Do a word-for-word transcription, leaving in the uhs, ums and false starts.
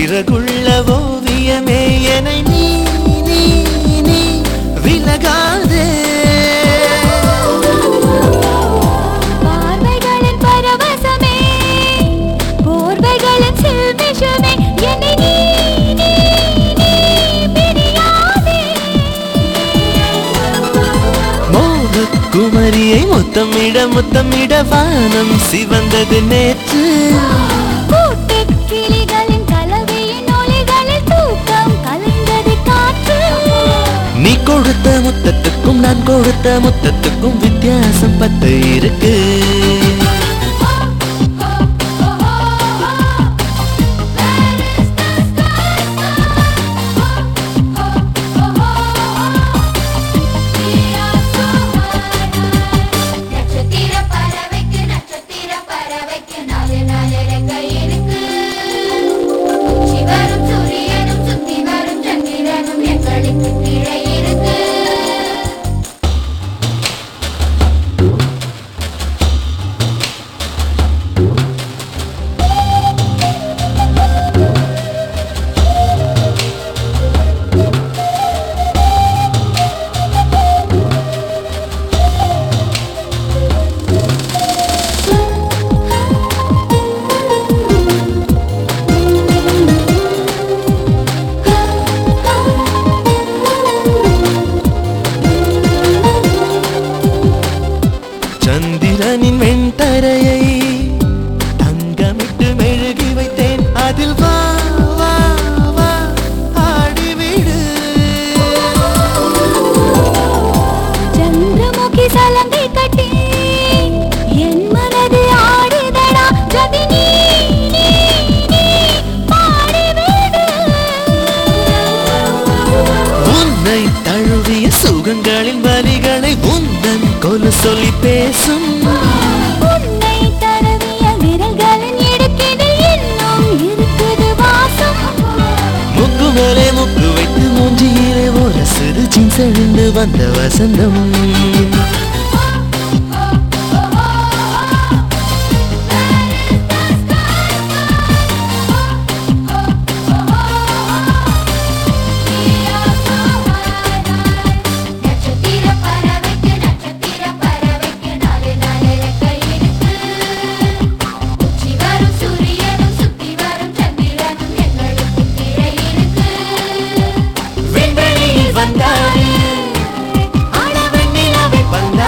சிறகுள்ள ஓவியமே என்னை நீ நீ நீ விலகாதே. பார்வைகளின் பரவசமே போர்வைகளின் செல்விஷமே என்னை நீ நீ நீ பிரியாதே. மோகக்குமரியை முத்தமிட முத்தமிட வானம் சிவந்தது நேற்று. கிளிகளின் கலவையின் ஒலிகளில் தூக்கம் கலைந்தது காற்று. நீ கொடுத்த முத்தத்துக்கும் நான் கொடுத்த முத்தத்துக்கும் வித்தியாசம் பத்து இருக்கு. சந்திரனின் வெண்தரையை தங்கமிட்டு மெழுகி வைத்தேன். அதில் வா வா வா ஆடிவிடு. சந்திரமுகி சலங்கை கட்டி என் மனது ஆடுதடா. ஜதி நீ நீ நீ பாடிவிடு. உன்னை தழுவிய சுகங்களின் வலிகளை உந்தன் கொலு சொல்லி பேசும். உன்னை தடவிய விரல்களின் இடுக்கினில் இன்னும் இருக்குது வாசம். முக்கு மேலே முக்கு வைத்து மூஞ்சியிலே ஒரு சிறு ஜீன்ஸ் எழுந்து வந்த வசந்தம். வந்தாரு ஆட வெண்ணிலாவை வந்தாரு.